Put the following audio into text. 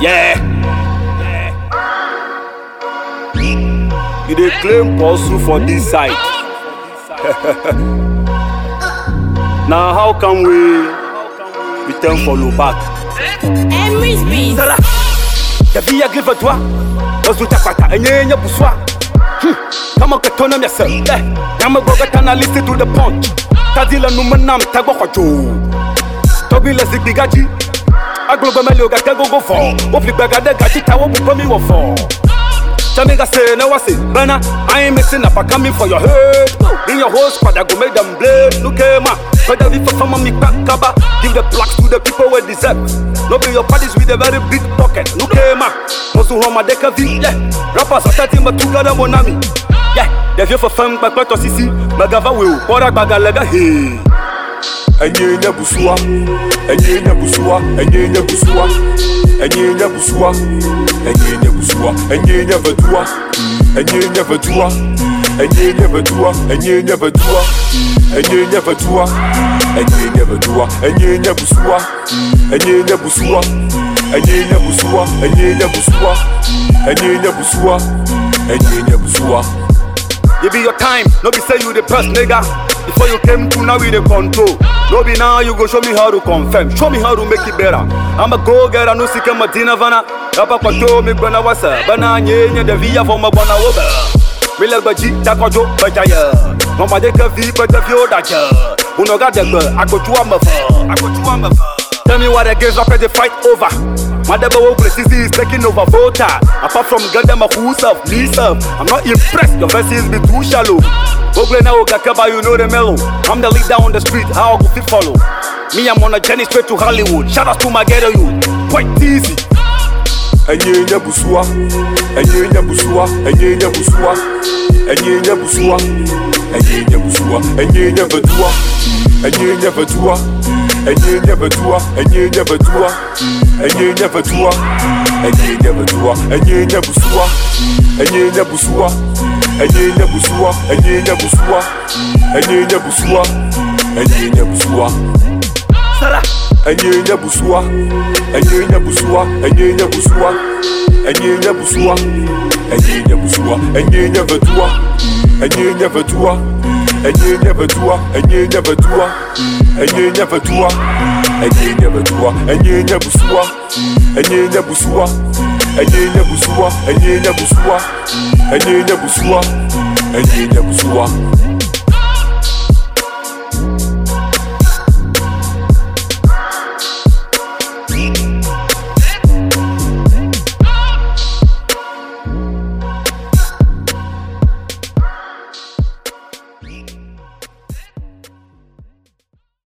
Yeah. You dey claim pursue for this side. Now how can we return follow back? Emery's beat. Sala, la vie a griffé toi. Ozuta kwata enye buswa. Kama katona myase. Yama goga tana listen to the punch. Tadila numanam tagwa kwacho. Tobi la zigbigaji. Agloba melio ga tego go for. Ofli bagade gaji tawo bukomi wo for. Chamiga say no wasi. Bana, I ain't mixing up. I coming for your head. In your whole squad, I go make them blade. Look at ma. Whether we perform me back cover. Give the plaques to the people who deserve. No be your parties with a very big pocket. Look at ma. Mozu Roma deka V. Yeah. Rappers are starting but together monami. Yeah. The view for fun back to Sisi. Magava will. Pora bagalega hey. Enye busua, enye busua, enye busua, enye busua, enye busua, enye vedua, enye vedua, enye vedua, enye vedua, enye vedua, enye vedua, enye busua, enye busua, enye busua, enye busua, enye busua, enye busua. It be your time, no be say you the best nigga. Before you came to now we the control. No be now you go show me how to confirm. Show me how to make it better. I'm a go getter, no sika Martina Vana. Rapa kwato me bana wasa. Bana nye de via for my bana woba. Me like baji takwajo bajaya. Mama de ka vi but the view daja. Uno ga de I go to a Tell me what I gave up at the fight over. Madaba Wogle is taking over voter. Apart from Gandama who's up, Lisa. I'm not impressed, your verses be too shallow. Wogle now Gakaba, you know the mellow. I'm the leader on the street, how I go fit follow. Me, I'm on a journey straight to Hollywood. Shout out to my ghetto youth. Quite easy. Enye busua, enye busua, enye busua, enye busua, enye busua, enye vedua, enye vedua, enye vedua, enye vedua, enye vedua, enye vedua, enye busua, enye busua, enye busua, enye busua, enye busua, enye busua. Sala. Enye busua, enye busua, enye busua, enye busua, enye busua, enye vedua, enye vedua, enye vedua, enye vedua, enye vedua, enye vedua, enye busua, enye busua, enye busua, enye busua, enye busua, enye busua.